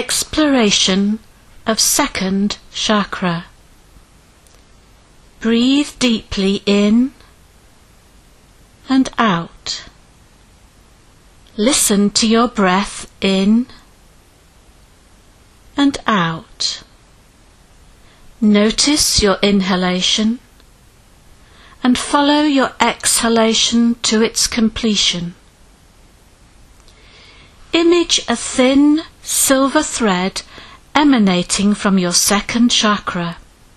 exploration of second chakra. Breathe deeply in and out. Listen to your breath in and out. Notice your inhalation and follow your exhalation to its completion. Image a thin silver thread emanating from your second chakra.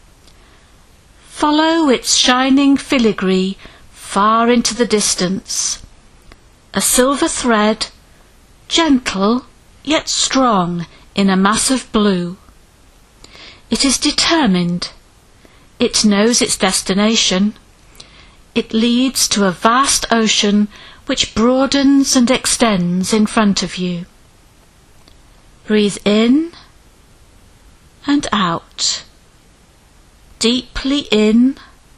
Follow its shining filigree far into the distance. A silver thread, gentle yet strong in a mass of blue. It is determined. It knows its destination. It leads to a vast ocean which broadens and extends in front of you. Breathe in and out. Deeply in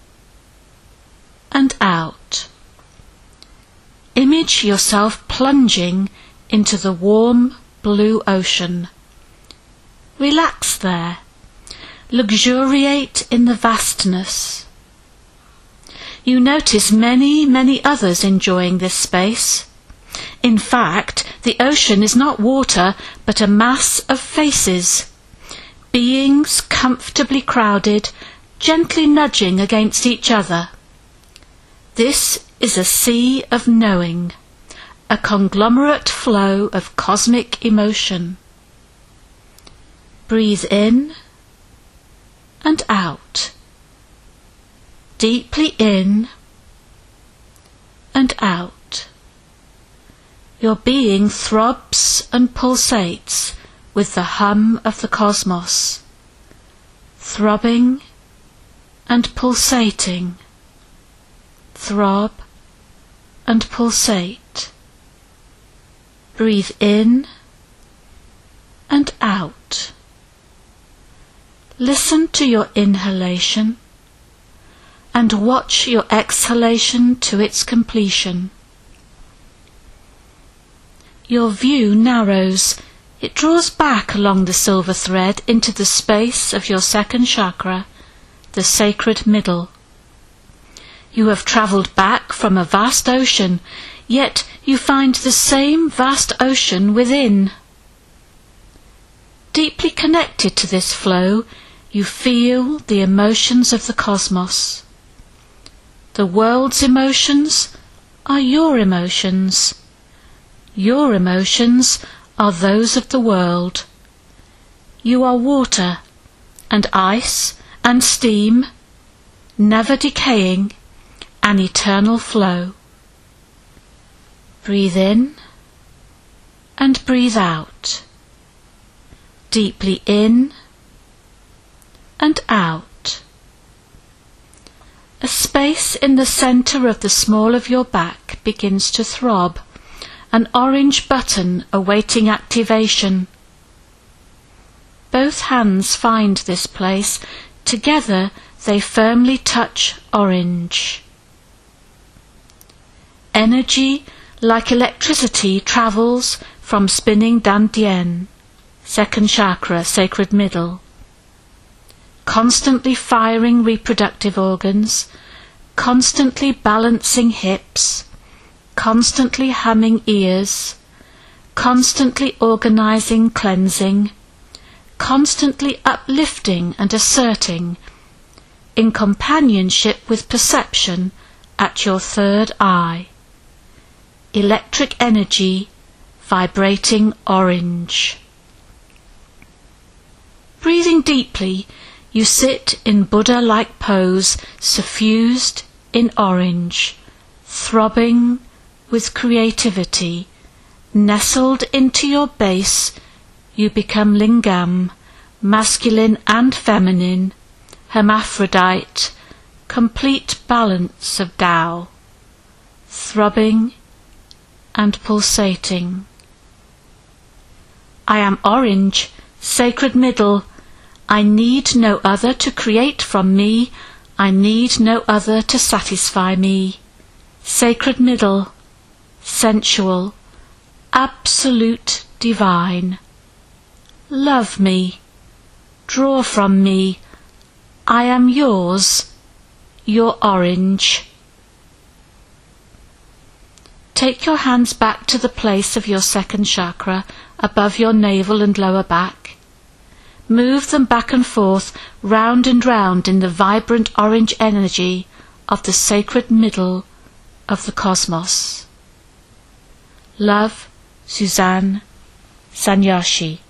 and out. Image yourself plunging into the warm blue ocean. Relax there. Luxuriate in the vastness. You notice many others enjoying this space. In fact, the ocean is not water, but a mass of faces. Beings comfortably crowded, gently nudging against each other. This is a sea of knowing, a conglomerate flow of cosmic emotion. Breathe in and out. Deeply in and out. Your being throbs and pulsates with the hum of the cosmos, throbbing and pulsating, throb and pulsate. Breathe in and out. Listen to your inhalation and watch your exhalation to its completion. Your view narrows. It draws back along the silver thread into the space of your second chakra, the sacred middle. You have travelled back from a vast ocean, yet you find the same vast ocean within. Deeply connected to this flow, you feel the emotions of the cosmos. The world's emotions are your emotions. Your emotions are those of the world. You are water and ice and steam, never decaying, an eternal flow. Breathe in and breathe out. Deeply in and out. A space in the centre of the small of your back begins to throb, an orange button awaiting activation. Both hands find this place. Together they firmly touch orange. Energy, like electricity, travels from spinning dantian, second chakra, sacred middle, constantly firing reproductive organs, constantly balancing hips, constantly humming ears, constantly organizing cleansing, constantly uplifting and asserting, in companionship with perception at your third eye. Electric energy, vibrating orange. Breathing deeply, you sit in Buddha-like pose, suffused in orange, throbbing with creativity. Nestled into your base, you become lingam, masculine and feminine, hermaphrodite, complete balance of Tao, throbbing and pulsating. I am orange, sacred middle. I need no other to create from me. I need no other to satisfy me. Sacred middle, sensual, absolute divine. Love me. Draw from me. I am yours, your orange. Take your hands back to the place of your second chakra, above your navel and lower back. Move them back and forth, round and round in the vibrant orange energy of the sacred middle of the cosmos. Love, Suzanne Sanyashi.